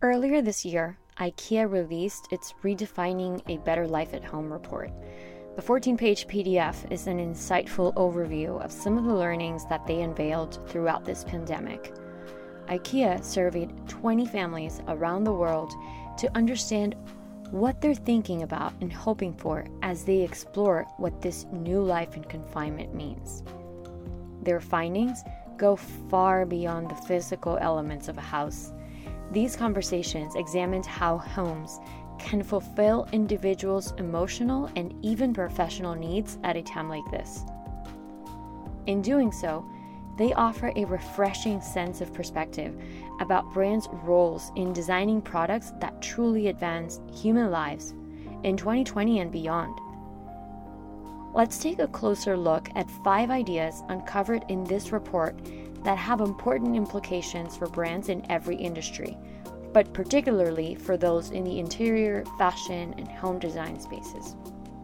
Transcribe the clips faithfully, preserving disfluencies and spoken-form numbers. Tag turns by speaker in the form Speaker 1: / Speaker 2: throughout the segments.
Speaker 1: Earlier this year, IKEA released its Redefining a Better Life at Home report. The fourteen-page P D F is an insightful overview of some of the learnings that they unveiled throughout this pandemic. IKEA surveyed twenty families around the world to understand what they're thinking about and hoping for as they explore what this new life in confinement means. Their findings go far beyond the physical elements of a house. These conversations examined how homes can fulfill individuals' emotional and even professional needs at a time like this. In doing so, they offer a refreshing sense of perspective about brands' roles in designing products that truly advance human lives in twenty twenty and beyond. Let's take a closer look at five ideas uncovered in this report that have important implications for brands in every industry, but particularly for those in the interior, fashion, and home design spaces.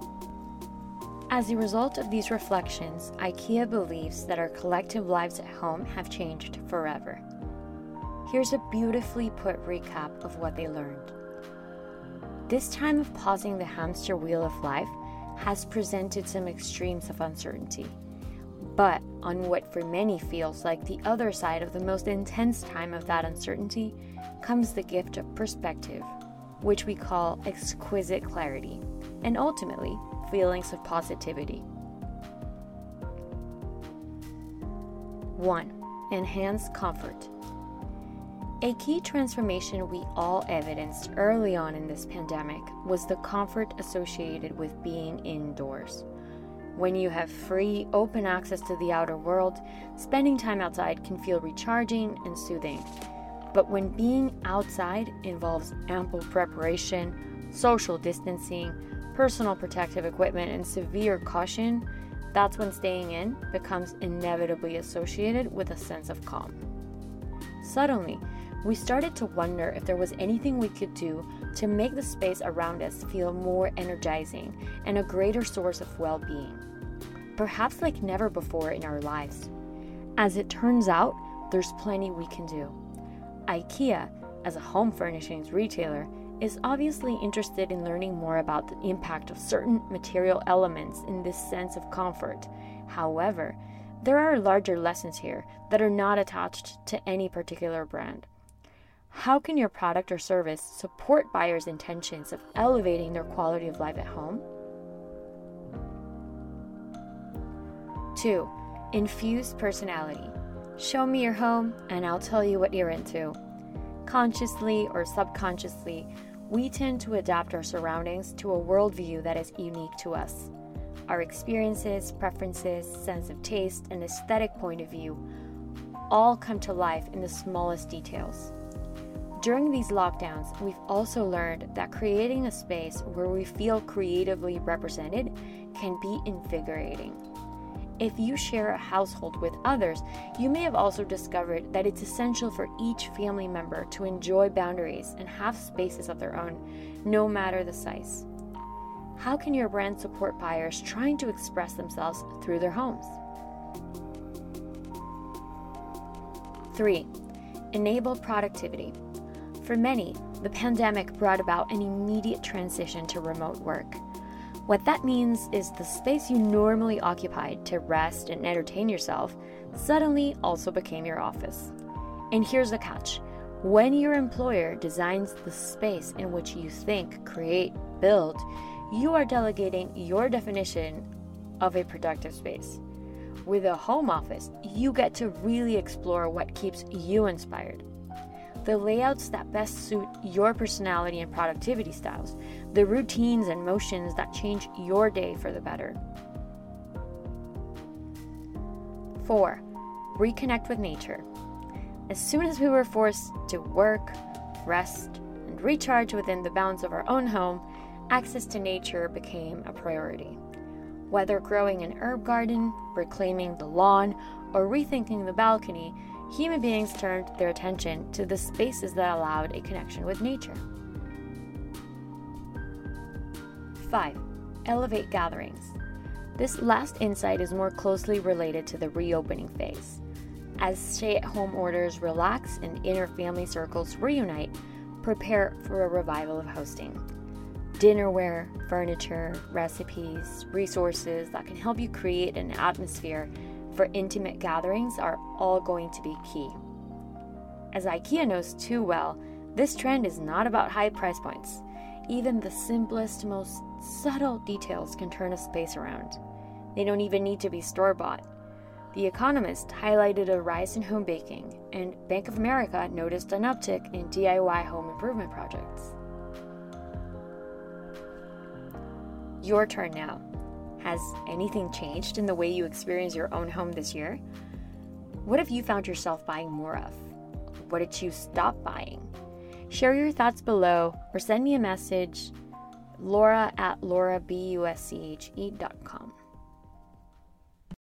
Speaker 1: As a result of these reflections, IKEA believes that our collective lives at home have changed forever. Here's a beautifully put recap of what they learned. This time of pausing the hamster wheel of life has presented some extremes of uncertainty. But on what for many feels like the other side of the most intense time of that uncertainty comes the gift of perspective, which we call exquisite clarity, and ultimately, feelings of positivity. one. Enhanced comfort. A key transformation we all evidenced early on in this pandemic was the comfort associated with being indoors. When you have free, open access to the outer world, spending time outside can feel recharging and soothing. But when being outside involves ample preparation, social distancing, personal protective equipment, and severe caution, that's when staying in becomes inevitably associated with a sense of calm. Suddenly, we started to wonder if there was anything we could do to make the space around us feel more energizing and a greater source of well-being, perhaps like never before in our lives. As it turns out, there's plenty we can do. IKEA, as a home furnishings retailer, is obviously interested in learning more about the impact of certain material elements in this sense of comfort. However, there are larger lessons here that are not attached to any particular brand. How can your product or service support buyers' intentions of elevating their quality of life at home? two. Infuse personality. Show me your home and I'll tell you what you're into. Consciously or subconsciously, we tend to adapt our surroundings to a worldview that is unique to us. Our experiences, preferences, sense of taste, and aesthetic point of view all come to life in the smallest details. During these lockdowns, we've also learned that creating a space where we feel creatively represented can be invigorating. If you share a household with others, you may have also discovered that it's essential for each family member to enjoy boundaries and have spaces of their own, no matter the size. How can your brand support buyers trying to express themselves through their homes? three. Enable productivity. For many, the pandemic brought about an immediate transition to remote work. What that means is the space you normally occupied to rest and entertain yourself suddenly also became your office. And here's the catch. When your employer designs the space in which you think, create, build, you are delegating your definition of a productive space. With a home office, you get to really explore what keeps you inspired. The layouts that best suit your personality and productivity styles, the routines and motions that change your day for the better. four. Reconnect with nature. As soon as we were forced to work, rest, and recharge within the bounds of our own home, access to nature became a priority. Whether growing an herb garden, reclaiming the lawn, or rethinking the balcony, human beings turned their attention to the spaces that allowed a connection with nature. five. Elevate gatherings. This last insight is more closely related to the reopening phase. As stay-at-home orders relax and inner family circles reunite, prepare for a revival of hosting. Dinnerware, furniture, recipes, resources that can help you create an atmosphere for intimate gatherings are all going to be key. As IKEA knows too well, this trend is not about high price points. Even the simplest, most subtle details can turn a space around. They don't even need to be store-bought. The Economist highlighted a rise in home baking, and Bank of America noticed an uptick in D I Y home improvement projects. Your turn now. Has anything changed in the way you experience your own home this year? What have you found yourself buying more of? What did you stop buying? Share your thoughts below or send me a message, Laura at laura busche dot com.